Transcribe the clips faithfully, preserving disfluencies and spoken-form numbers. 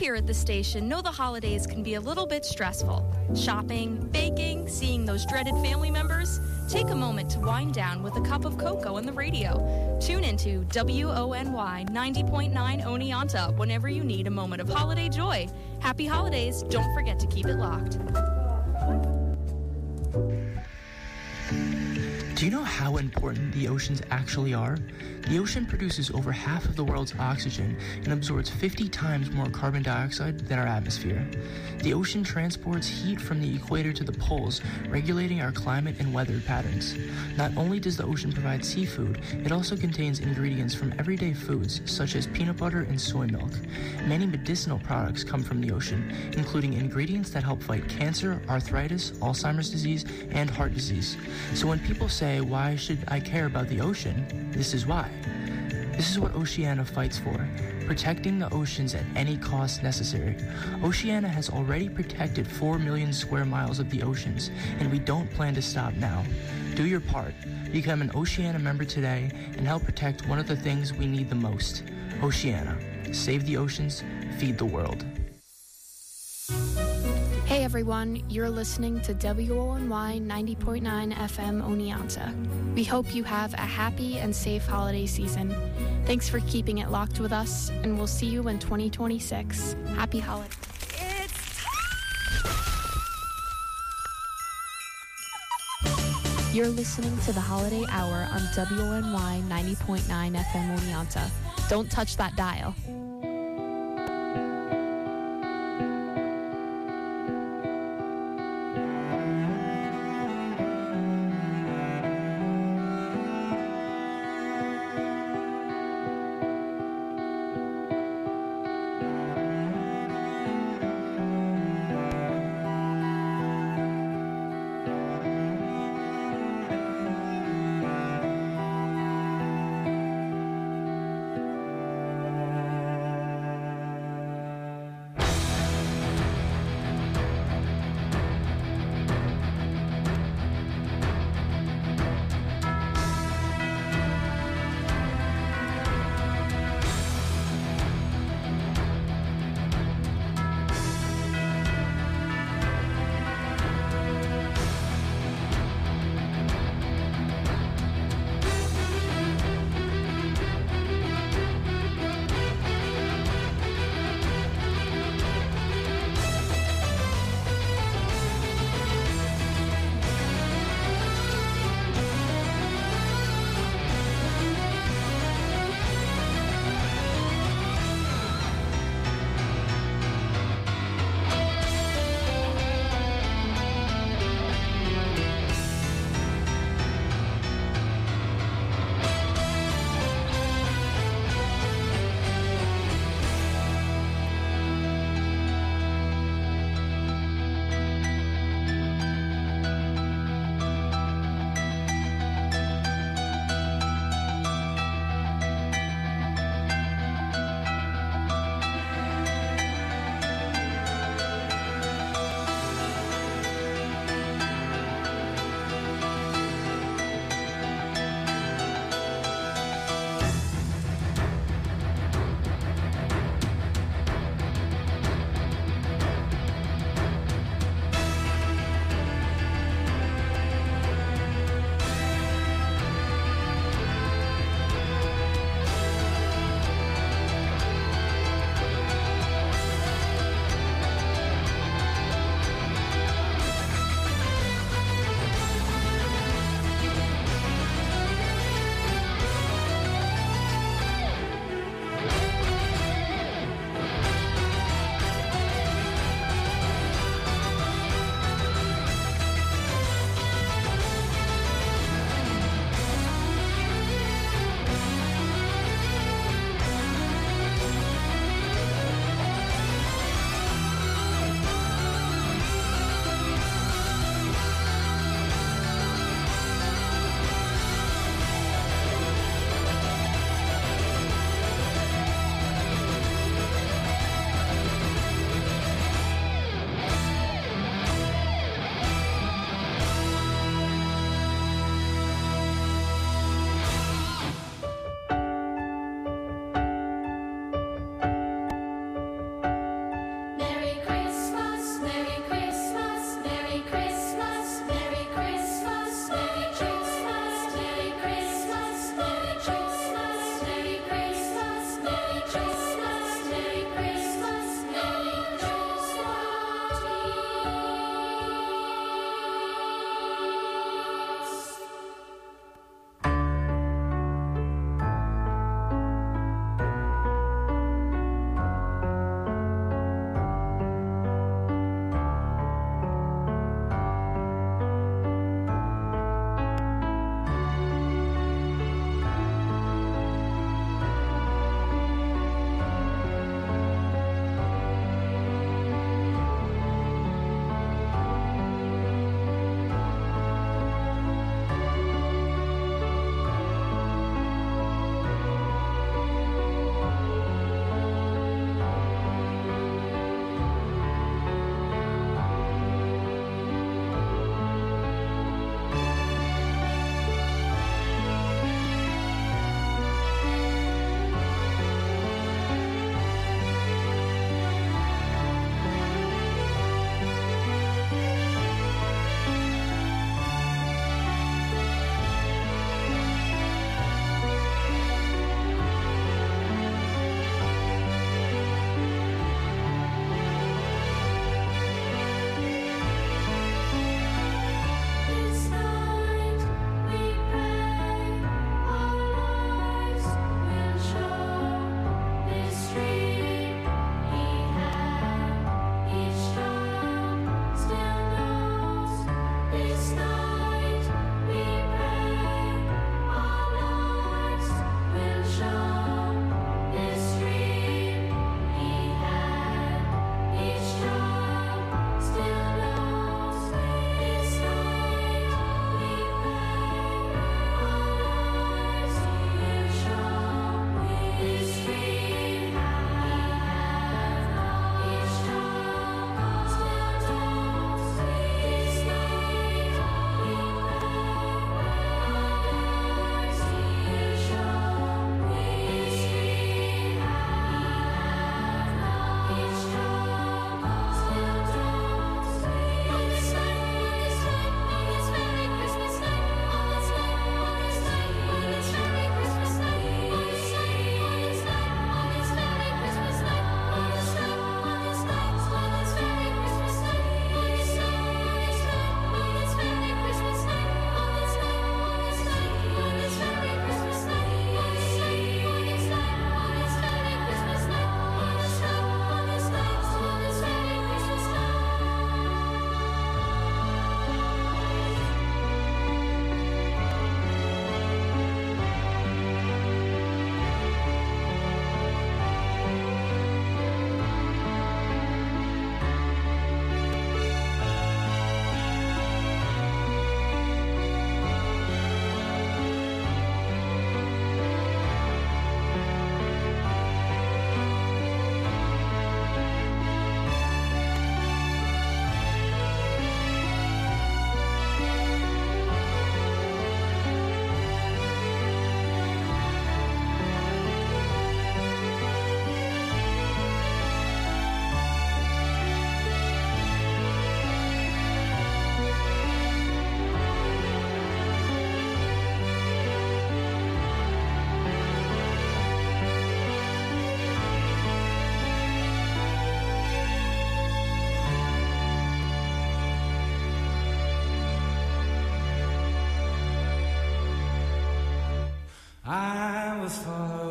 here at the station know the holidays can be a little bit stressful. Shopping, baking, seeing those dreaded family members. Take a moment to wind down with a cup of cocoa on the radio. Tune into W O N Y ninety point nine Oneonta whenever you need a moment of holiday joy. Happy holidays. Don't forget to keep it locked. Do you know how important the oceans actually are? The ocean produces over half of the world's oxygen and absorbs fifty times more carbon dioxide than our atmosphere. The ocean transports heat from the equator to the poles, regulating our climate and weather patterns. Not only does the ocean provide seafood, it also contains ingredients from everyday foods, such as peanut butter and soy milk. Many medicinal products come from the ocean, including ingredients that help fight cancer, arthritis, Alzheimer's disease, and heart disease. So when people say, "Why should I care about the ocean?" this is why. This is what Oceana fights for, protecting the oceans at any cost necessary. Oceana has already protected four million square miles of the oceans, and we don't plan to stop now. Do your part. Become an Oceana member today and help protect one of the things we need the most. Oceana. Save the oceans, feed the world. Hey everyone, you're listening to W O N Y ninety point nine F M Oneonta. We hope you have a happy and safe holiday season. Thanks for keeping it locked with us, and we'll see you in twenty twenty-six. Happy holidays. You're listening to the Holiday Hour on W O N Y ninety point nine F M Oneonta. Don't touch that dial.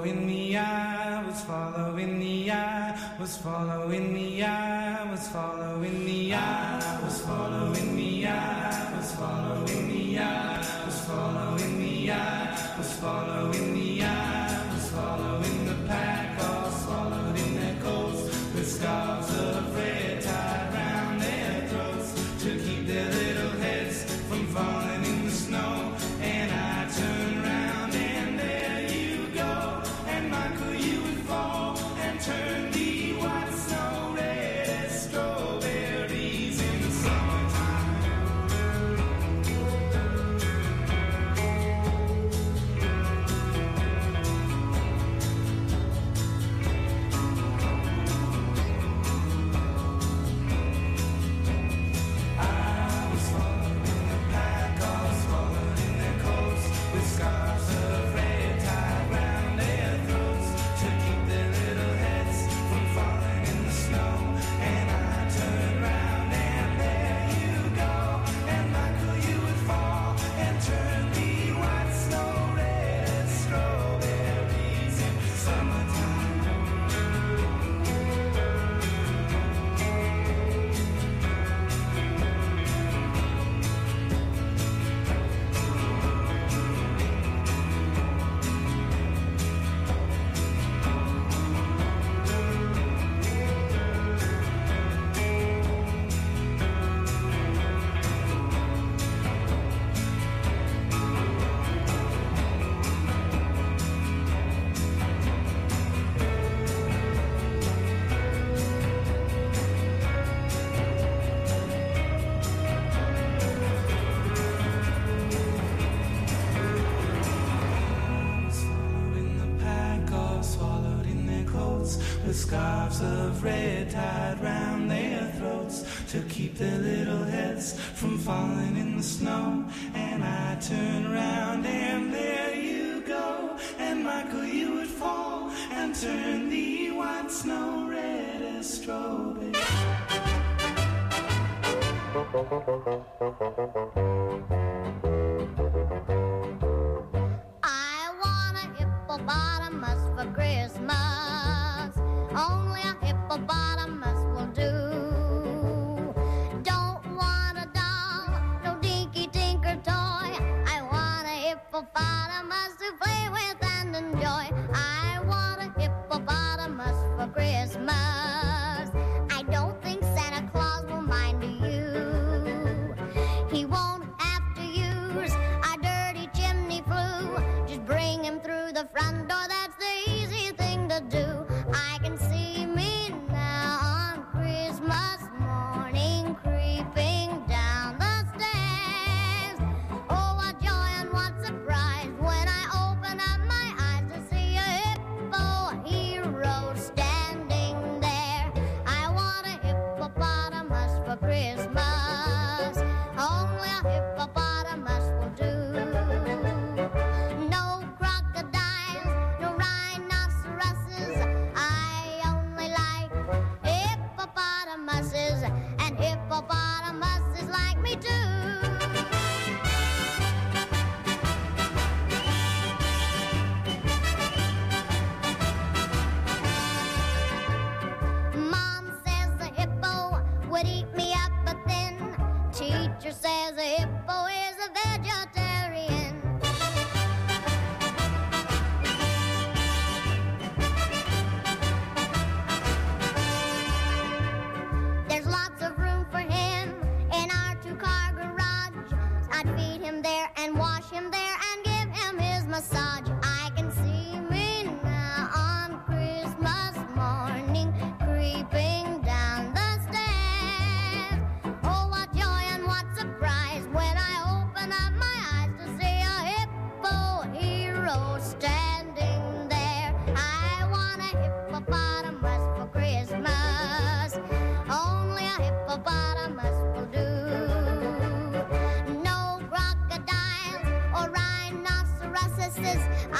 following the eye, was following the eye, was following the eye, was following the eye, was following the eye, was following the eye, was following the eye, was following the eye, was following the pack, all swallowed in their coats, with scarves of red tied round their throats to keep their little heads from falling in the snow. And I turned round and there you go, and Michael, you would fall and turn the white snow red as strawberries in the summertime. I was following the pack, all swallowed in their coats, with scarves of red tied round their throats to keep their little heads from falling in the snow. And I turned round and there you go, and Michael, you would fall and turn the white snow red as strawberries in summertime. Swallowing the pack, all swallowed in their coats, with scarves of red tied round their throats to keep their little heads from falling in the snow. And I turned round and there you go, and Michael, you would fall and turn the white snow red as strawberries. I want a hippopotamus for Christmas. Only a hippopotamus will do. Don't want a doll, no dinky tinker toy. I want a hippopotamus to play with and enjoy. I want a hippopotamus for Christmas. I don't think Santa Claus will mind, do you? He won't have to use a dirty chimney flue. Just bring him through the front door, that's the easy thing to do. I can see me now on Christmas morning, creeping down the stairs. Oh, what joy and what surprise when I open up my eyes to see a hippo hero standing there. I want a hippopotamus for Christmas. Only a hippopotamus will do. No crocodiles, no rhinoceroses. I only like hippopotamuses, and hippopotamuses like me too. Mom says the hippo would eat me up, but then teacher says a hippo is a vegetarian. There's lots of room for him in our two-car garage. I'd feed him there and wash him there and give him his massage. I can see me now on Christmas morning, creeping down the stairs. Oh, what joy and what surprise when I open up my eyes to see a hippo hero standing there. I want a hippopotamus for Christmas. Only a hippopotamus will do. No crocodiles or rhinoceroses.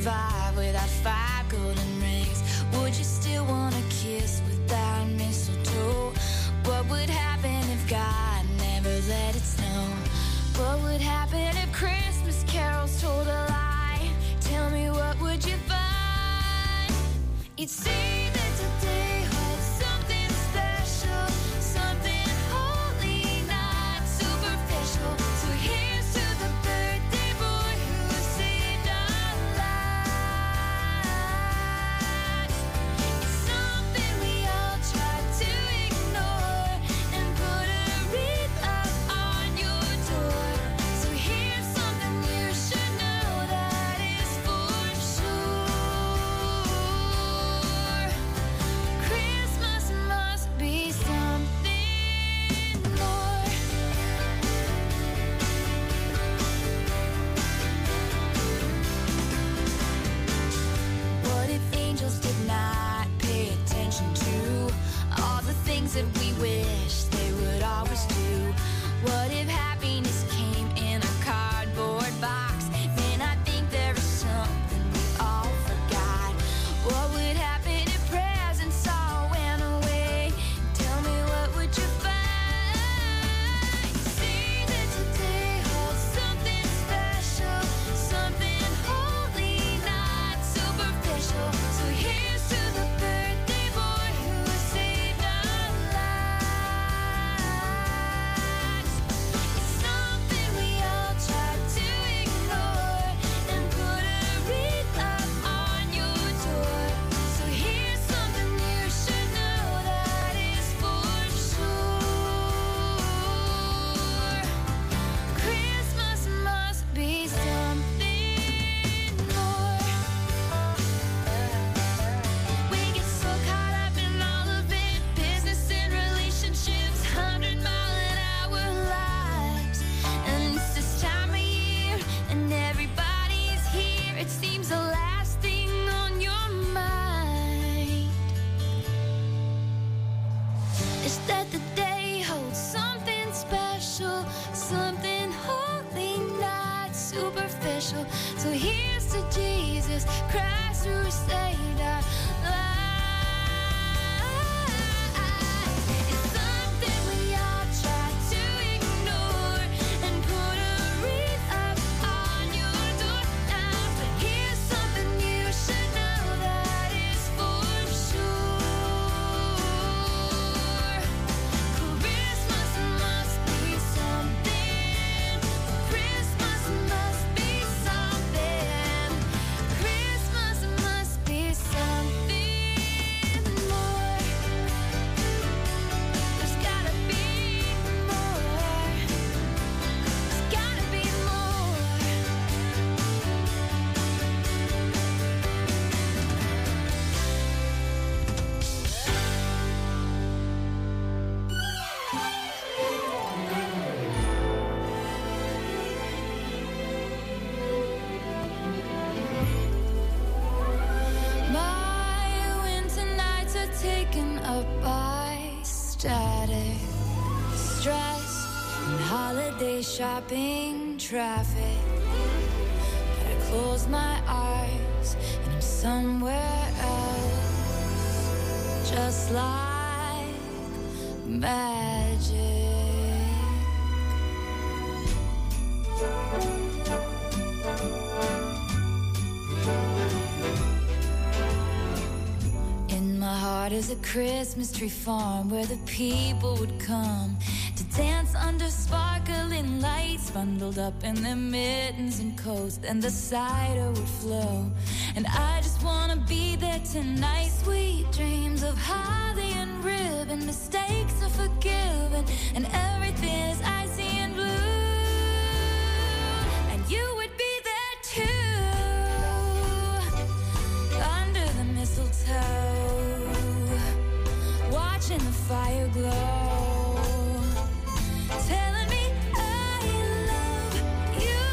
survive without five golden rings? Would you still want a kiss without mistletoe? What would happen if God never let it snow? What would happen if Christmas carols told a lie? Tell me, what would you find? You'd see that today holds something special, something holy, not superficial. So here's to the birthday boy who saved our lives. It's something we all try to ignore and put a wreath up on your door. So here's something you should know that is for sure. Christmas must be something more. What if angels did not pay attention to all the things that we wish they would always do? What if happiness came in a cardboard box? Man, I think there is something we all forgot. What would happen if presents all went away? Tell me, what would you find? See that today holds something special, something holy, not superficial. So here's to the birthday boy who saved our lives. It's something we all try to ignore and put a wreath up on your door. So here's something you should know that is for sure. Christmas must be something more. We get so caught up in all of it, business and relationships, hundred mile an hour lives. And it's this time of year, and everybody's here. It seems the last thing on your mind is that the day holds something special, something holy, not superficial. So here's to Jesus Christ who saved our lives. It's something we all try to ignore and put a wreath up on your door now. But here's something you should know that is for sure. Christmas must be something. Christmas must be something. Christmas must be something more. There's gotta be more. There's gotta be more. My winter nights are taken up by static, stress, and holiday shopping traffic. But I close my eyes and I'm somewhere else, just like magic. In my heart is a Christmas tree farm where the people would come to dance under sparkling lights, bundled up in their mittens and coats, and the cider would flow. And I just wanna be there tonight. Sweet dreams of holly and ribbon, mistakes are forgiven, and everything is icy and blue. And you would be there too, under the mistletoe, watching the fire glow, telling me I love you.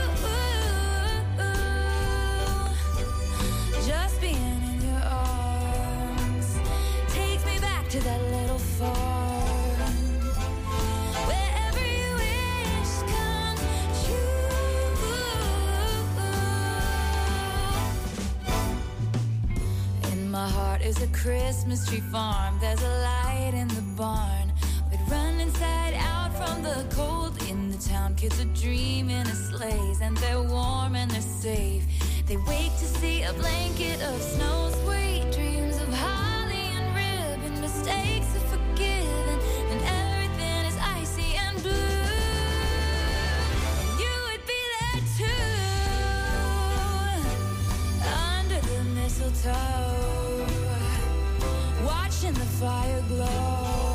Just being in your arms takes me back to that little farm where it's a Christmas tree farm. There's a light in the barn. We'd run inside out from the cold in the town. Kids are dreaming of sleighs, and they're warm and they're safe. They wake to see a blanket of snow, sweet dreams of holly and ribbon. Mistakes are forgiven, and everything is icy and blue. And you would be there too, under the mistletoe, watching the fire glow.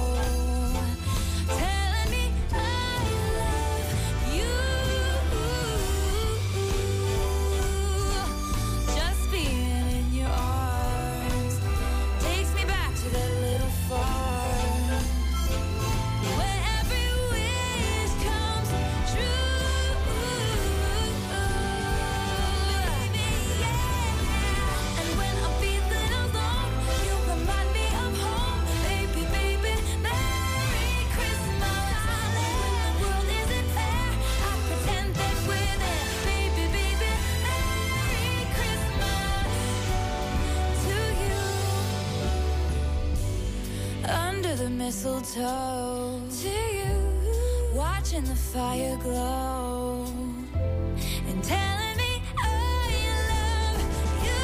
Mistletoe to you, watching the fire glow and telling me I love you.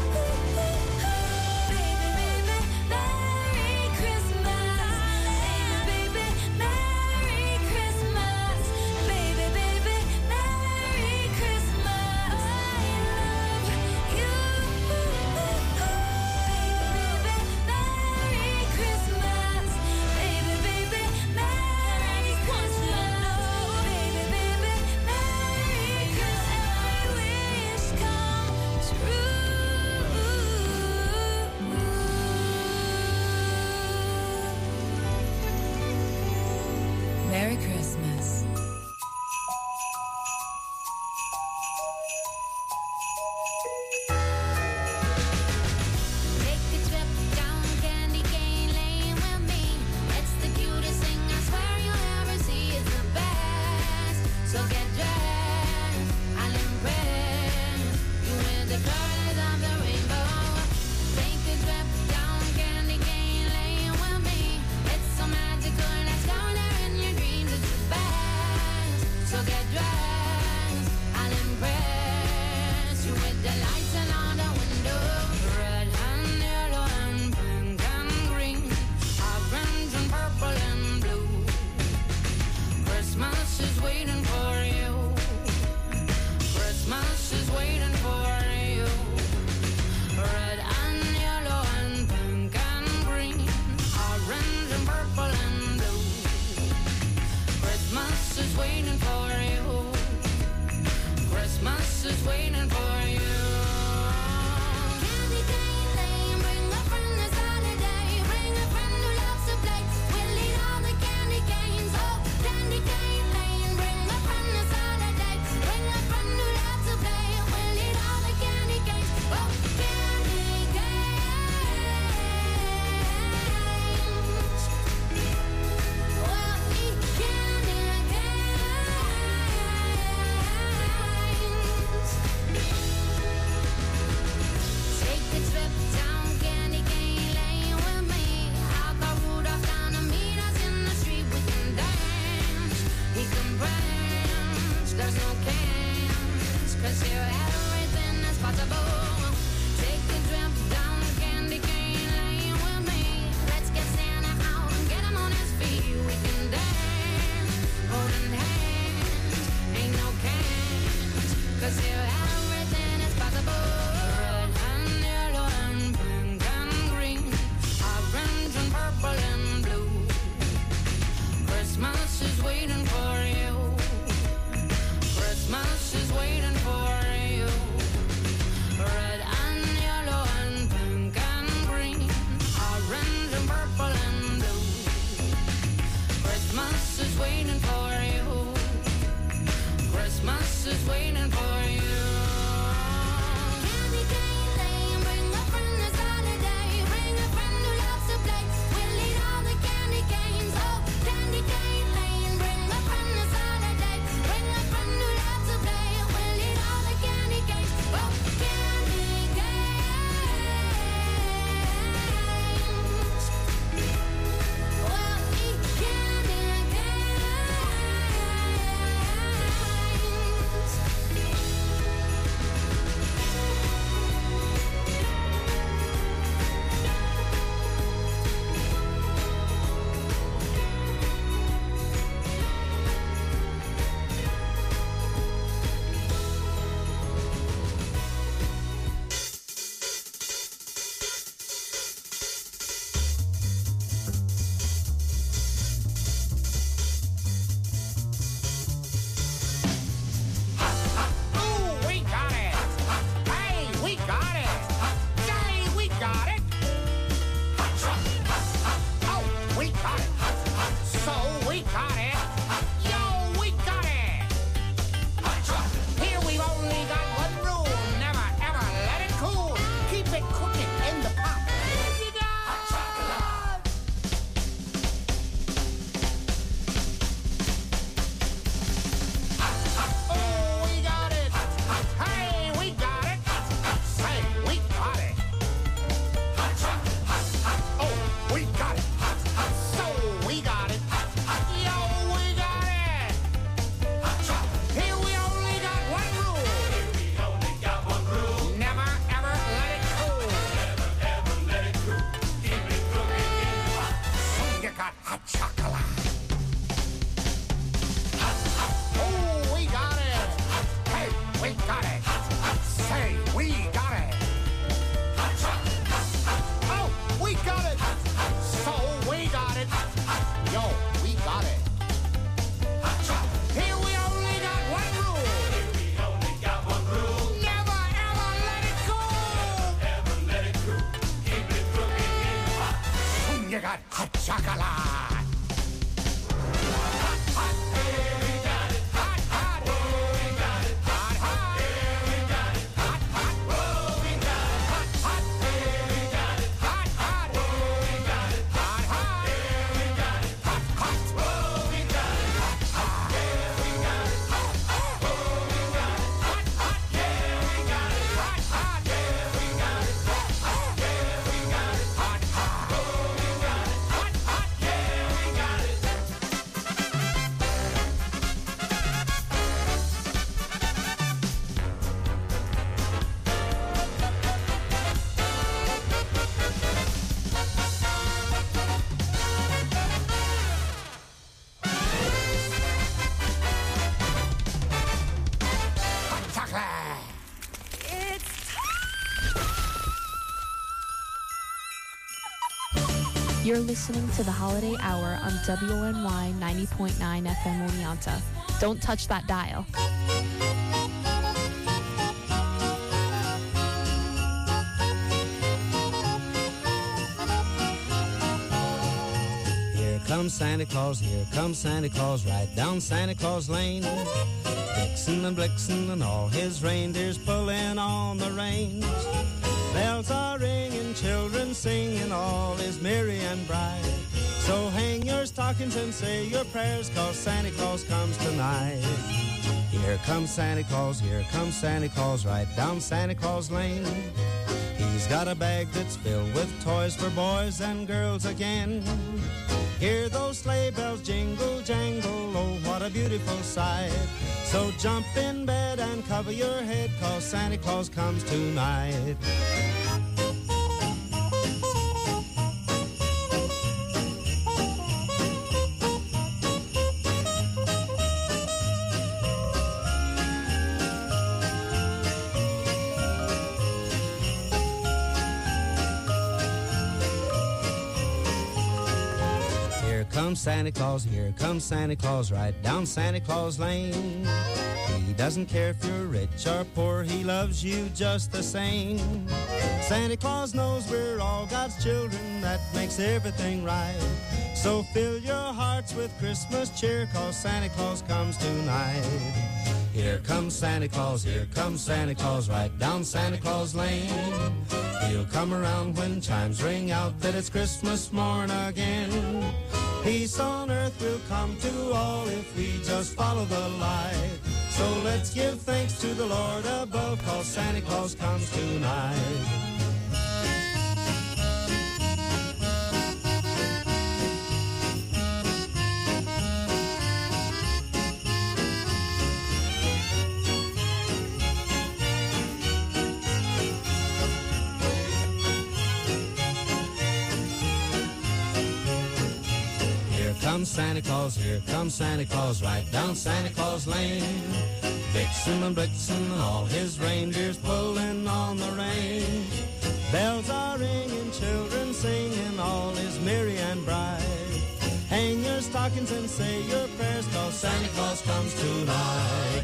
Baby, baby, Merry Christmas. Baby, Merry Christmas. Baby, baby, Merry Christmas. I love you. Baby, Merry Christmas. Baby, baby, Merry Christmas. Baby, baby, Merry Christmas. Every wish come true. Merry Christmas. Take a trip down Candy Cane Lane with me. It's the cutest thing I swear you'll ever see. It's the best. So get dressed. I'll impress you with the colors of the rainbow. Take a trip down Candy Cane Lane with me. It's so magical. Let's go there in your dreams. It's the best. So get dressed. I'll impress you with the lights and all the windows. Red and yellow and pink and green, orange and purple and blue. Christmas is waiting for you. Christmas is waiting for you. Red and yellow and pink and green, orange and purple and blue. Christmas is waiting for you. Christmas is waiting for you. Candy cane lane, bring a friend this holiday. Bring a friend who loves to play. We'll eat all the candy canes. Oh, candy cane lane, bring a friend this holiday. Bring a friend who loves to play. We'll eat all the candy canes. Oh, candy canes. We'll eat candy canes. Take a trip down Candy Cane Lane with me. I'll go Rudolph down to meet us in the street. We can dance, we can branch. There's no cans, 'cause here everything is possible. Take a trip down Candy Cane Lane with me. Let's get Santa out and get him on his feet. We can dance, holding hands. Ain't no cans, 'cause here everything is possible. Red and yellow and pink and green, orange and purple and blue. Christmas is waiting for you. Christmas is waiting for you. Red You're listening to the Holiday Hour on W O N Y ninety point nine F M Oneonta. Don't touch that dial. Here comes Santa Claus, here comes Santa Claus, right down Santa Claus Lane. Vixen and Blixen and all his reindeers pulling on the reins. Bells are ringing, children singing, all is merry and bright. So hang your stockings and say your prayers, 'cause Santa Claus comes tonight. Here comes Santa Claus, here comes Santa Claus, right down Santa Claus Lane. He's got a bag that's filled with toys for boys and girls again. Hear those sleigh bells jingle, jangle, oh, what a beautiful sight. So jump in bed and cover your head, 'cause Santa Claus comes tonight. Santa Claus, here comes Santa Claus, right down Santa Claus Lane. He doesn't care if you're rich or poor, he loves you just the same. Santa Claus knows we're all God's children, that makes everything right. So fill your hearts with Christmas cheer, 'cause Santa Claus comes tonight. Here comes Santa Claus, here comes Santa Claus, right down Santa Claus Lane. He'll come around when chimes ring out that it's Christmas morn again. Peace on earth will come to all if we just follow the light. So let's give thanks to the Lord above, 'cause Santa Claus comes tonight. Here comes Santa Claus, here comes Santa Claus, right down Santa Claus Lane. Vixen and Blixen and all his reindeers pulling on the reins. Bells are ringing, children singing, all is merry and bright. Hang your stockings and say your prayers, 'cause Santa Claus comes tonight.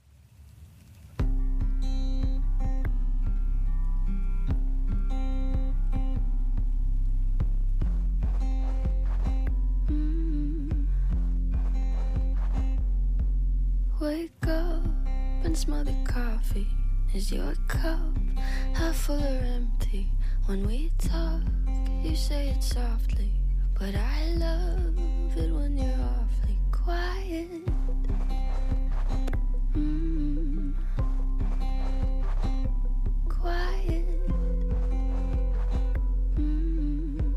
Wake up and smell the coffee. Is your cup half full or empty? When we talk, you say it softly, but I love it when you're awfully quiet. Mm. Quiet. Mm.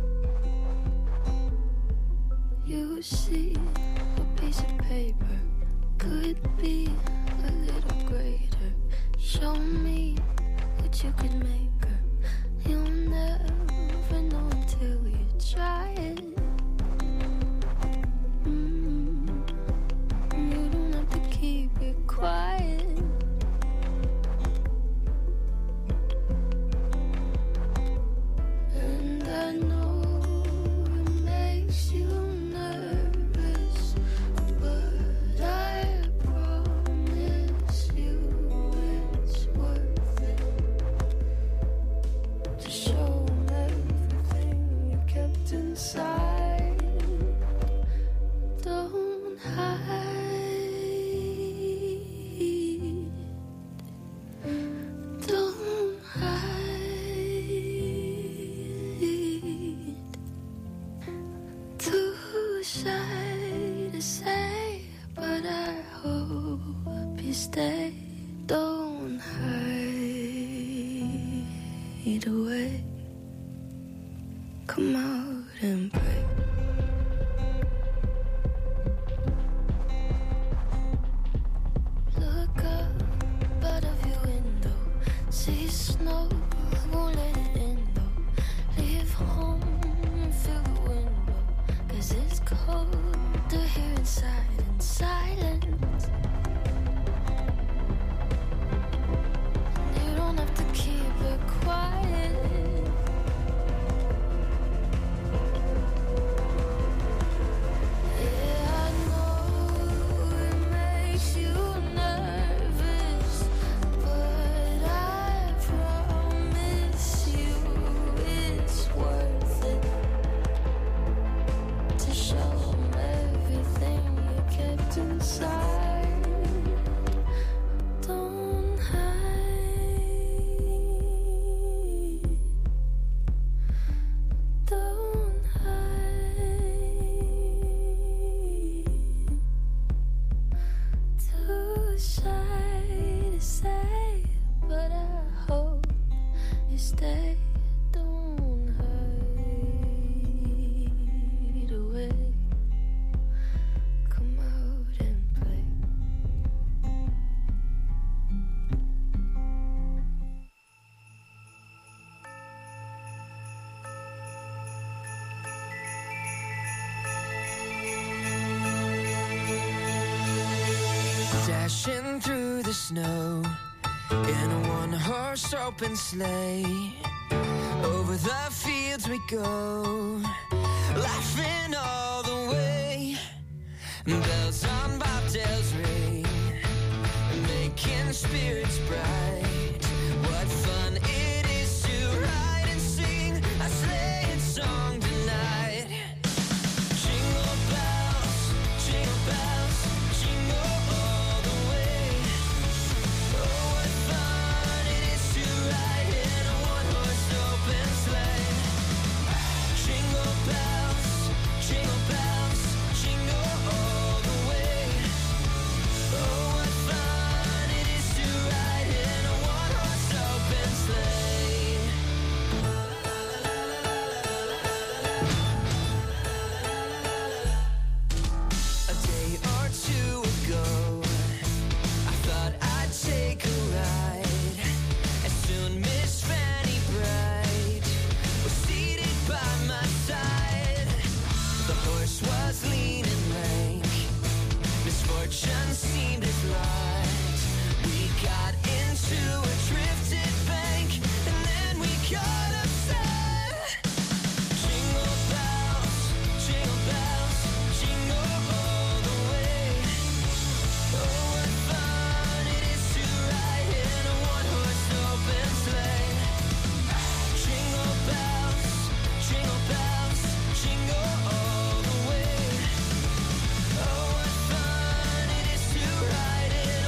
You see a piece of paper could be a little greater. Show me what you could make her. You'll never know until you try it. Mm. You don't have to keep it quiet. And I know it makes you nervous, but I inside, don't hide, don't hide. Too shy to say, but I hope you stay. Don't hide away. Come out and pray. Look up out of your window, see snow, won't let it in though. Leave home and fill the window, 'cause it's colder here inside in silence. You don't have to keep it quiet. Dashing through the snow in a one-horse open sleigh. Over the fields we go, laughing all the way. Bells on bobtails ring, making spirits bright. What fun it is to ride and sing a sleighing song tonight. Jingle bells, jingle bells, jingle all the way. Oh, what fun it is to ride in a one-horse open sleigh. Jingle bells, jingle bells, jingle all the way. Oh, what fun it is to ride in a one-horse open sleigh. A day or two ago, I thought I'd take a ride, and soon Miss Fanny Bright was seated by my side. The horse was lean and lank, misfortune seemed his lot. We got into a drifted bank, and then we got upset. Jingle bells, jingle bells, jingle all the way. Oh, what fun it is to ride in a one-horse open sleigh. Jingle bells, jingle bells, jingle all the way. Oh, what fun it is to ride in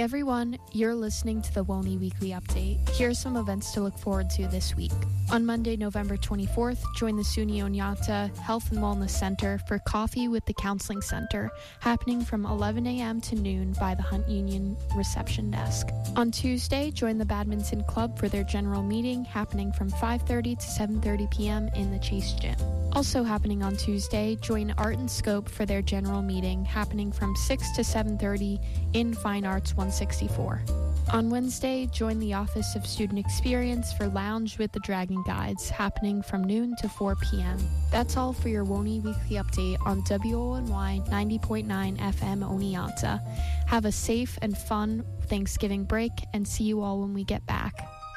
Hey everyone, you're listening to the WONY Weekly Update. Here are some events to look forward to this week. On Monday, November twenty-fourth, join the SUNY Oneonta Health and Wellness Center for Coffee with the Counseling Center, happening from eleven a.m. to noon by the Hunt Union reception desk. On Tuesday, join the Badminton Club for their general meeting, happening from five thirty to seven thirty p.m. in the Chase Gym. Also happening on Tuesday, join Art and Scope for their general meeting, happening from six to seven thirty in Fine Arts one sixty-four. On Wednesday, join the Office of Student Experience for Lounge with the Dragon Guides, happening from noon to four p.m. That's all for your WONY Weekly Update on W O N Y ninety point nine F M Oneonta. Have a safe and fun Thanksgiving break, and see you all when we get back.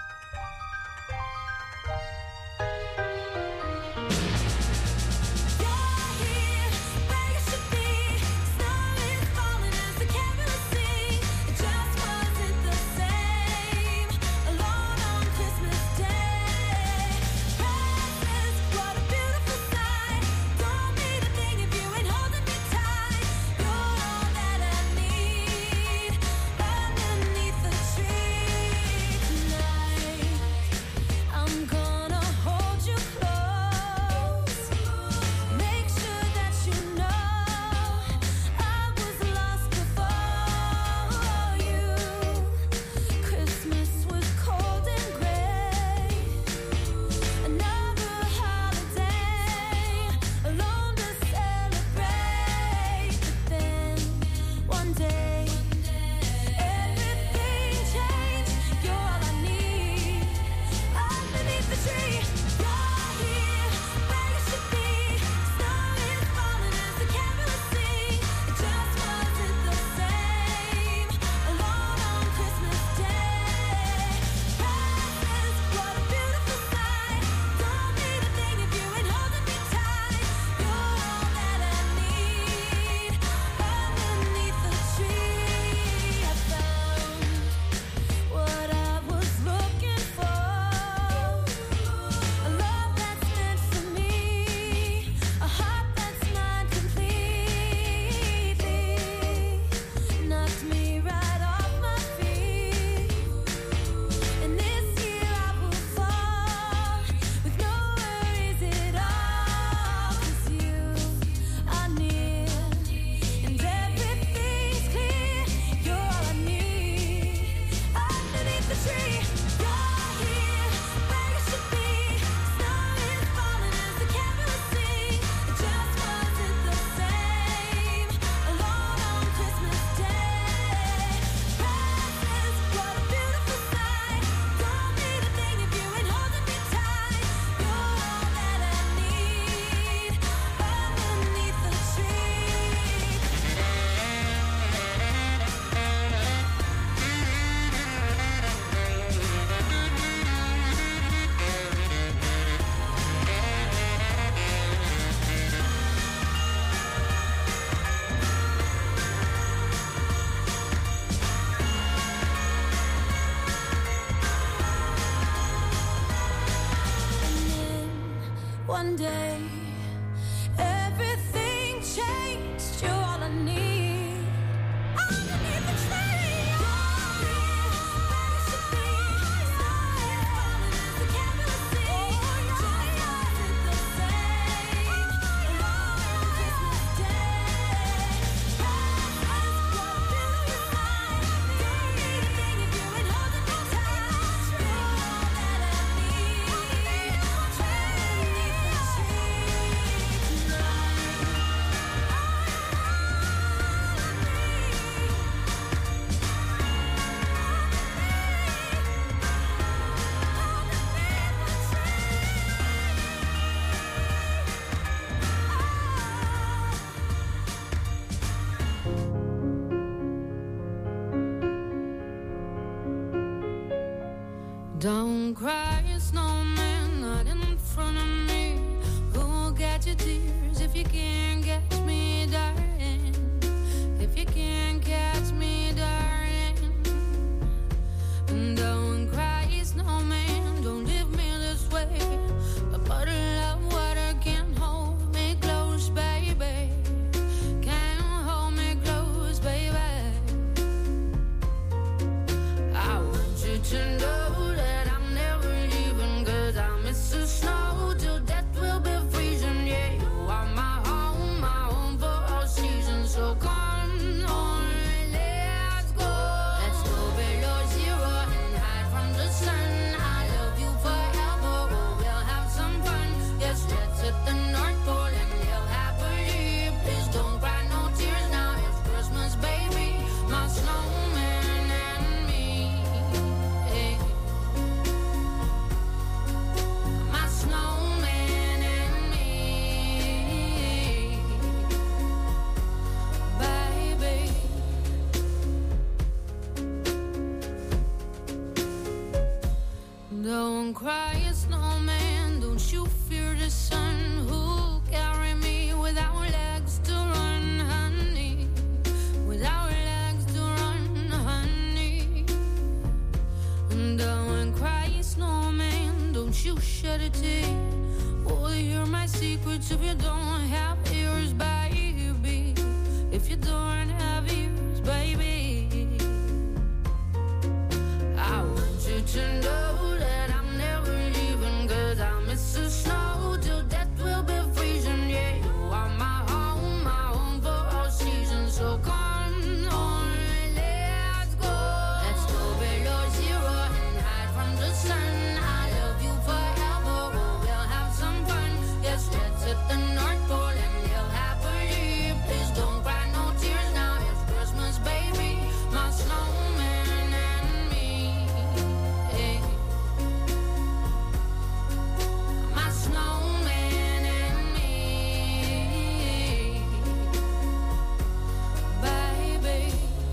One day, everything changed. You're all I need. Underneath the tree, you're here, where you should be. Started falling as the camera sees. Just wasn't the same. Alone on Christmas Day. Presents were a beautiful sight. Don't need a thing if you ain't holding me tight. You're all that I need. Underneath the tree tonight. Don't cry, snowman, not in front of me. Who'll get your tears if you can't catch me, darling? If you can't catch me, darling. And don't cry, snowman, don't leave me this way. A bottle of water can't hold me close, baby. Can't hold me close, baby. Don't cry, snowman, don't you fear the sun. Who'll carry me without legs to run, honey? Without legs to run, honey. And don't cry, snowman, don't you shed a tear. Oh, hear my secrets if you don't have ears, baby. If you don't have ears, baby. I want you to know that I'm never leaving, 'cause I miss the snow till death will be freezing. Yeah, you are my home, my home for all seasons. So come on, let's go. Let's go below zero and hide from the sun. I love you forever, oh, we'll have some fun. Yes, let's hit the North Pole and live happily. Please don't cry no tears now, it's Christmas, baby. My snowman and me. Hey. My snowman and me, baby.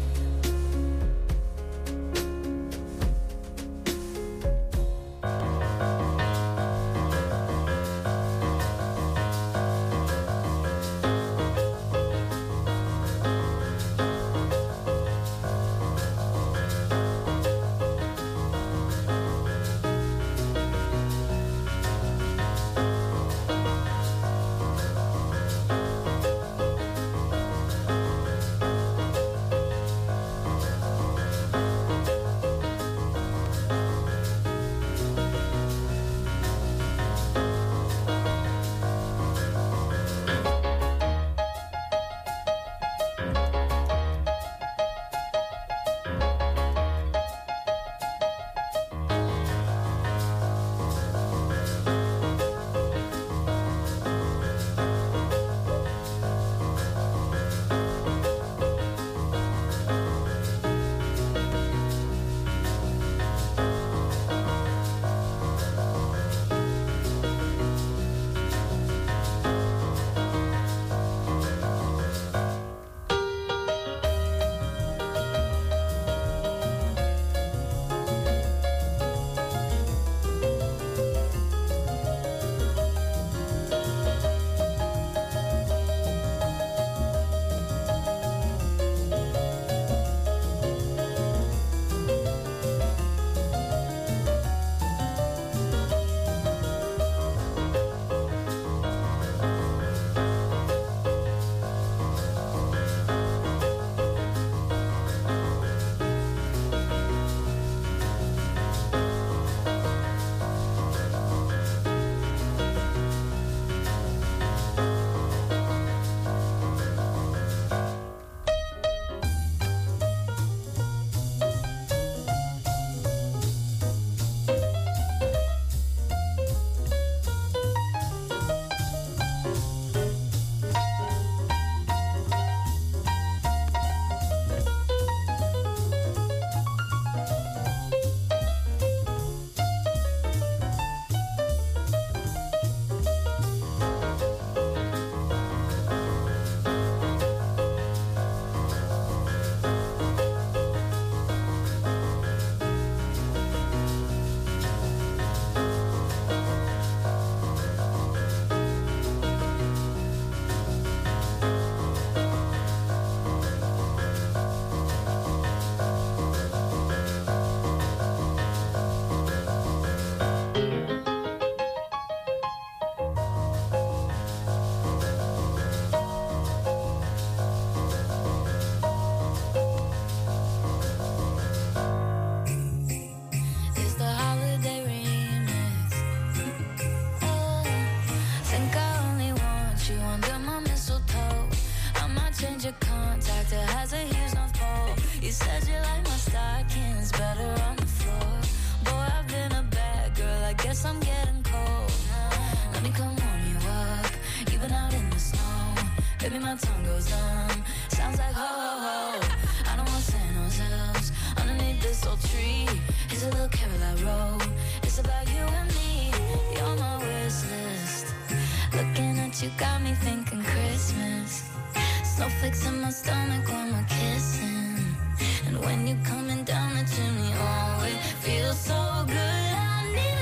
my tongue goes numb. Sounds like ho ho ho. I don't want San Jose's underneath this old tree. It's a little carol I wrote. It's about you and me. You're my wish list. Looking at you got me thinking Christmas. Snowflakes in my stomach when we're kissing. And when you're coming down the chimney, oh, it feels so good. I need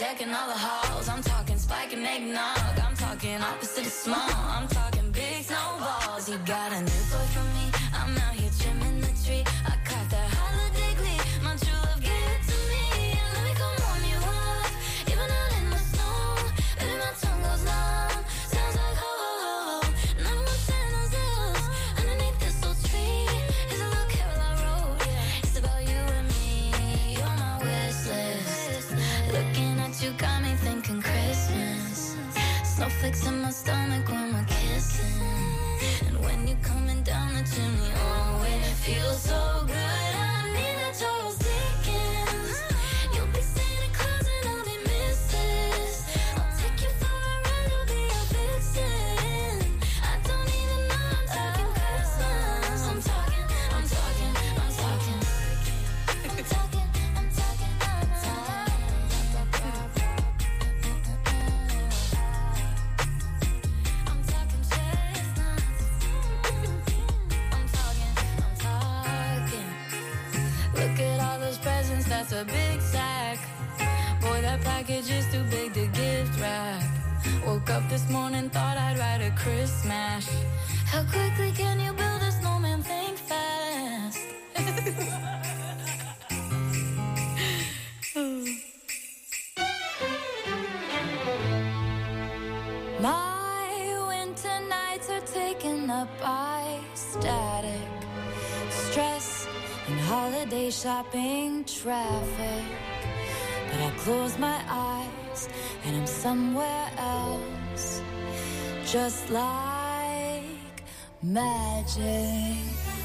decking all the halls. I'm talking spike and eggnog. I'm talking opposite of small. I'm talking big snowballs. You got a new boy from me. I'm out here trimming the tree. I caught that holiday glee. My true love gave it to me. And let me come warm you up. Even out in the snow. Baby, my tongue goes numb. Sounds like ho ho ho ho. None of my Santa's hills. Underneath this old tree is a little carol I wrote. It's about you and me. You're my wish list. Looking at you got me thinking Christmas. Snowflakes in my stomach when we're kissing. And when you're coming down the chimney, oh, it feels so good. I need that Charles Dickens. You'll be Santa Claus and I'll be Missus I'll take you for a ride, I'll be your vixen. I don't even know I'm talking Christmas. I'm talking, I'm talking, I'm talking. I'm talking, I'm talking, I'm talking. I'm talking chestnuts. I'm talking, I'm talking. Look at all those presents, that's a big sack. Boy, that package is too big to gift wrap. Woke up this morning, thought I'd write a Christmas. How quickly can you build a snowman? Think fast. My winter nights are taken up by static, stress, and holiday shopping traffic. But I close my eyes and I'm somewhere else, just like magic.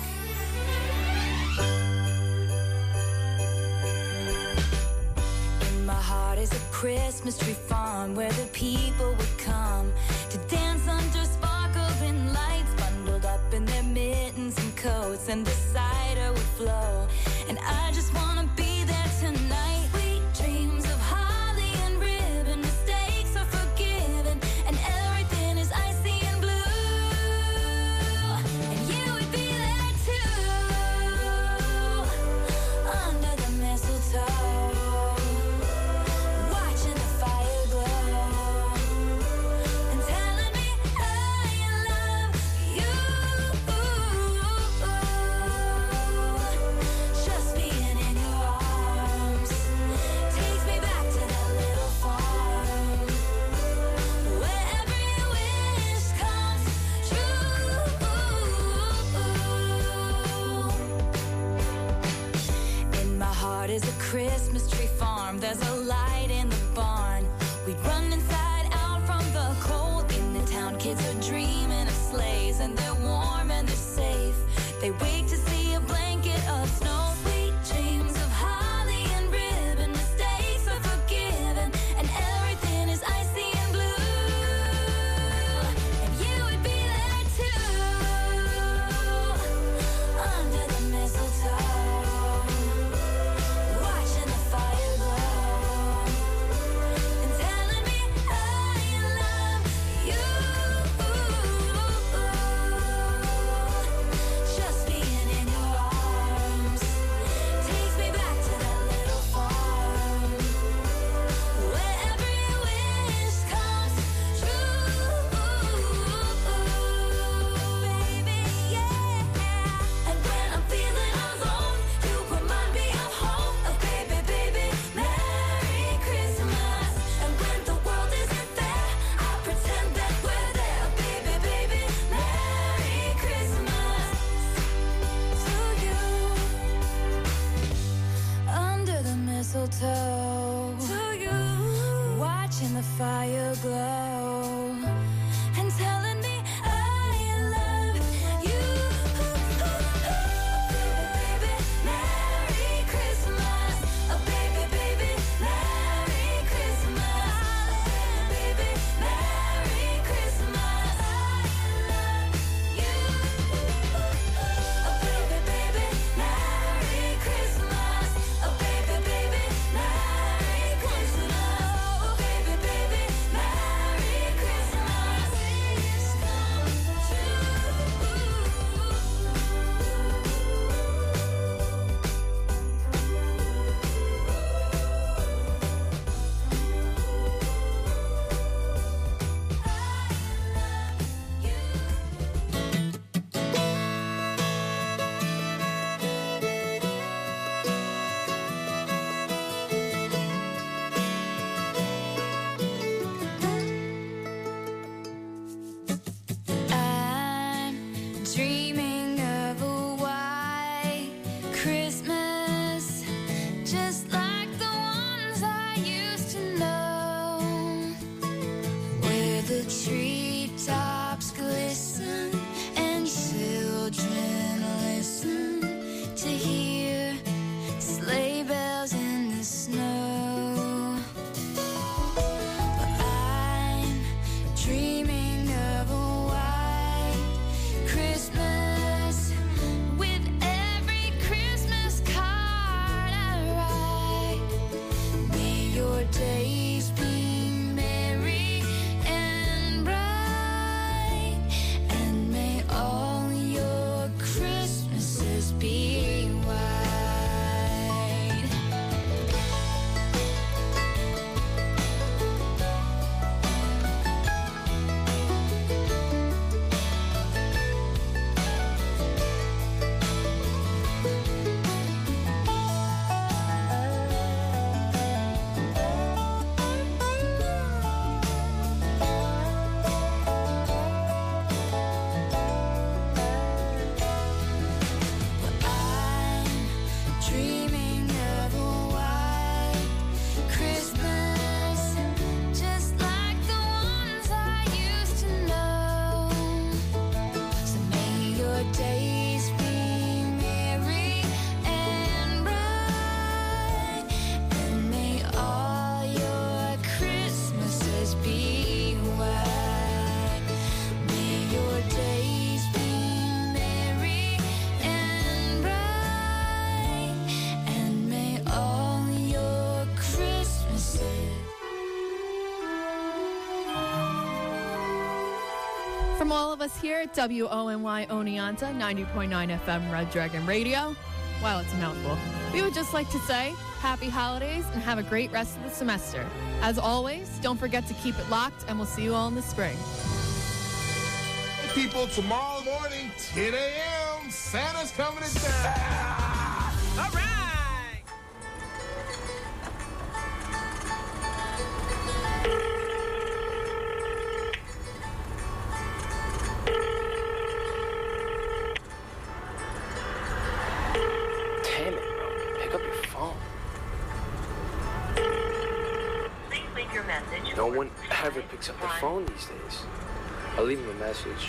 In my heart is a Christmas tree farm where the people would come to dance under sparkling lights, bundled up in their mittens and coats, and the cider would flow. And I just wanna be there tonight. Sweet dreams of holly and ribbon, mistakes are forgiven, and everything is icy and blue. And you would be there too, under the mistletoe, watching the fire glow, and telling me I love you. Just being in your arms takes me back to that little farm where every wish comes true. In my heart is a Christmas tree farm. There's a light in the barn. We'd run inside out from the cold. In the town, kids are dreaming of sleighs, and they're warm and they're safe. They wake to see a blanket of snow. Sweet dreams of holly and ribbon, mistakes are forgiven, and everything is icy and blue. And you would be there too, under the mistletoe, watching the fire glow, and telling me I love you. Just being in your arms takes me back to that little farm where every wish comes true. Baby, yeah. And when I'm feeling alone, you remind me of home. Oh, baby, baby, Merry Christmas. And when the world isn't there, I pretend that we're there. Baby, baby, Merry Christmas to you. Under the mistletoe, to you, watching the fire glow, and telling me I love you. Baby, Merry Christmas. Oh, baby, baby, Merry Christmas. Baby, Merry Christmas. I love you. Oh, baby, baby, Merry Christmas. Oh, baby, baby, Merry Christmas. Oh, baby, baby, Merry From all of us here at W O N Y Oneonta, ninety point nine F M Red Dragon Radio, wow, it's a mouthful. We would just like to say happy holidays and have a great rest of the semester. As always, don't forget to keep it locked, and we'll see you all in the spring. People, tomorrow morning, ten a.m., Santa's coming to town. All right. Damn it, bro. Pick up your phone. Please leave your message. No one ever picks up the phone these days. I'll leave him a message.